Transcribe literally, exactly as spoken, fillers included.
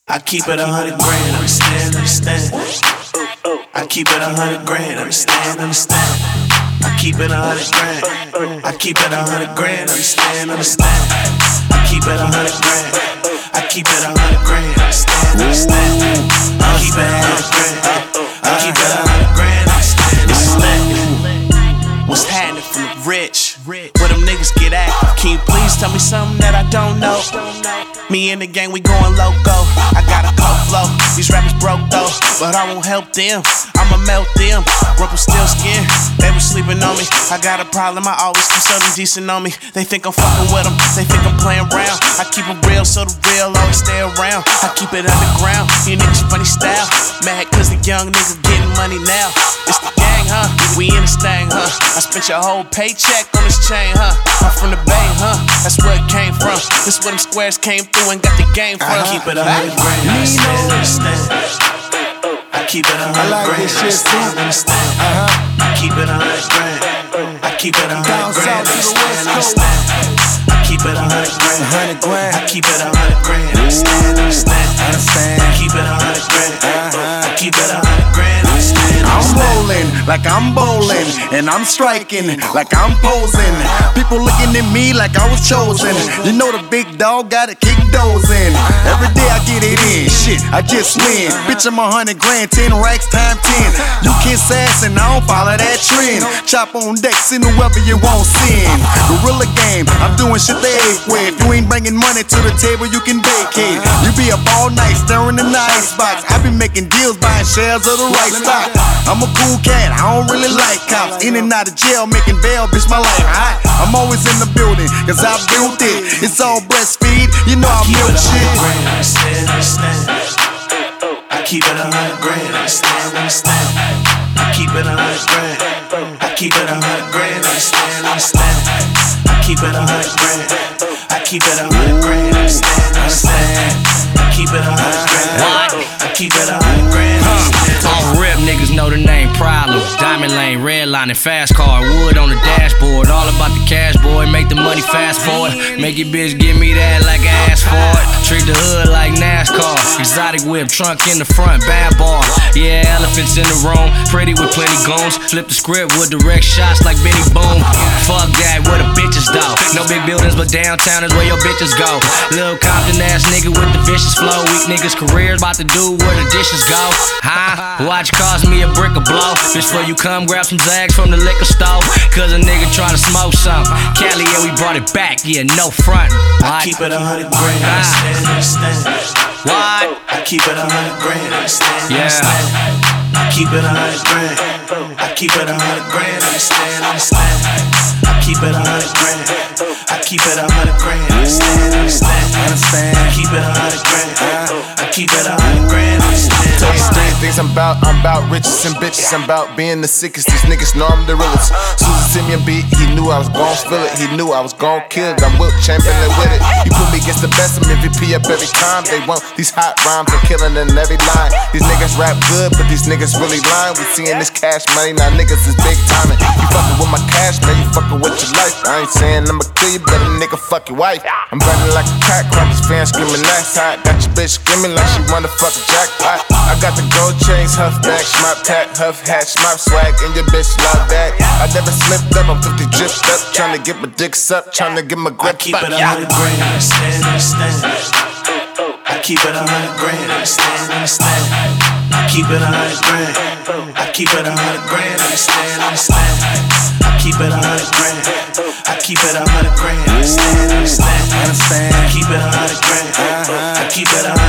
I keep it a hundred grand, understand, understand. I keep it a hundred grand, understand, understand. I keep it a hundred grand. I keep it a hundred grand, understand, understand. I keep it a hundred grand. I keep it a hundred grand, understand, understand. I keep it a hundred grand. I keep it a hundred grand, understand, understand. What's happening from the rich? Where them niggas get active? Can you please tell me something that I don't know? Me and the gang, we going loco. I got a cold flow. These rappers broke though, but I won't help them. I'ma melt them. Rumple still skin. They was sleeping on me. I got a problem. I always keep something decent on me. They think I'm fucking with them. They think I'm playing around. I keep it real, so the real always stay around. I keep it underground. You niggas funny style. Mad cause the young niggas getting money now. It's the gang, huh? We in this thing, huh? I spent your whole paycheck on this chain, huh? I'm from the Bay, huh? That's where it came from. This where them squares came through and got the game from. I keep it a hundred grand, understand, understand. I keep it a hundred grand, understand, understand. I keep it a hundred grand. I keep it a hundred grand, understand, understand. I keep it a hundred grand, hundred grand. I keep it a hundred grand, understand, understand. I keep it a hundred grand. I keep it a hundred grand, understand. I'm rolling like I'm bowling, and I'm striking like I'm posing. People looking at me like I was chosen. You know the big dog gotta kick those in. Every day I get it in, shit, I just win. Bitch, I'm a hundred grand, ten racks time ten. You kiss ass and I don't follow that trend. Chop on deck, send whoever you won't send. Gorilla game, I'm doing shit they hate with. If you ain't bringing money to the table, you can vacate. You be up all night stirring in the icebox. I be making deals, buying shares of the right stock. I'm a cool cat, I don't really like cops. In and out of jail, making bail, bitch, my life hot. I'm always in the building, cause I built it. It's all breastfeed, you know I milk shit. Understand, understand. I keep it a hundred grand, understand, understand. I keep it a hundred grand. I keep it a hundred grand, understand, understand. I keep it a hundred grand. I keep it a hundred grand, understand, understand. I keep it a hundred grand. I keep it a hundred grand. All rip niggas know the name Problem. Diamond lane, red line, and fast car. Wood on the dashboard. All about the cash, boy. Make the money fast forward. Make your bitch give me that like I asked for it. Treat the hood like NASCAR. Exotic whip, trunk in the front, bad bar. Yeah, elephants in the room. Pretty with plenty goons. Flip the script with direct shots like Benny Boom. Fuck that, where the bitches though. No big buildings, but downtown is where your bitches go. Lil' Compton ass nigga with the vicious flow. Weak niggas' careers about to do where the dishes go. Huh? Watch cost me a brick of blow. Bitch, before you come, grab some Zags from the liquor store. Cause a nigga tryna smoke some. Cali, yeah, we brought it back. Yeah, no front. I keep it a hundred grand, understand, understand. What? I keep it a hundred grand, understand, Yeah. understand. I keep it a hundred grand. I keep it a hundred grand, understand, understand. I keep it a hundred grand. I keep it a hundred grand, understand, understand. I keep it a hundred grand. I keep it a hundred grand, understand. Tell you three things I'm about. I'm about riches and bitches. I'm about being the sickest. These niggas know I'm the realest. Susan sent me a beat. He knew I was gon' feel it. He knew I was gon' kill it. I'm Wilt Chamberlain with it. He put me against the best. I'm M V P up every time. They want these hot rhymes. I'm killing in every line. These niggas rap good, but these niggas really lying. We seeing this cash money. Now niggas is big timing. You fucking with my cash, man. You fucking with your life. I ain't saying I'ma kill you, but a nigga fuck your wife. I'm running like a crack crackers fan screaming that's hot. Got your bitch screaming like she wanna fuck a jackpot. I got the gold chains, huff back, schmop tack, huff hat, schmop swag, and your bitch love that. I never slipped up, I'm fifty dripped up, tryna get my dick sucked, tryna get my grip. I keep it a hundred grand, understand, understand. I keep it a hundred grand, understand, understand. I keep it a hundred grand. I keep it a hundred grand, understand, understand. I keep it a hundred grand. I keep it a hundred grand, understand, understand. I keep it a hundred grand. I keep it a hundred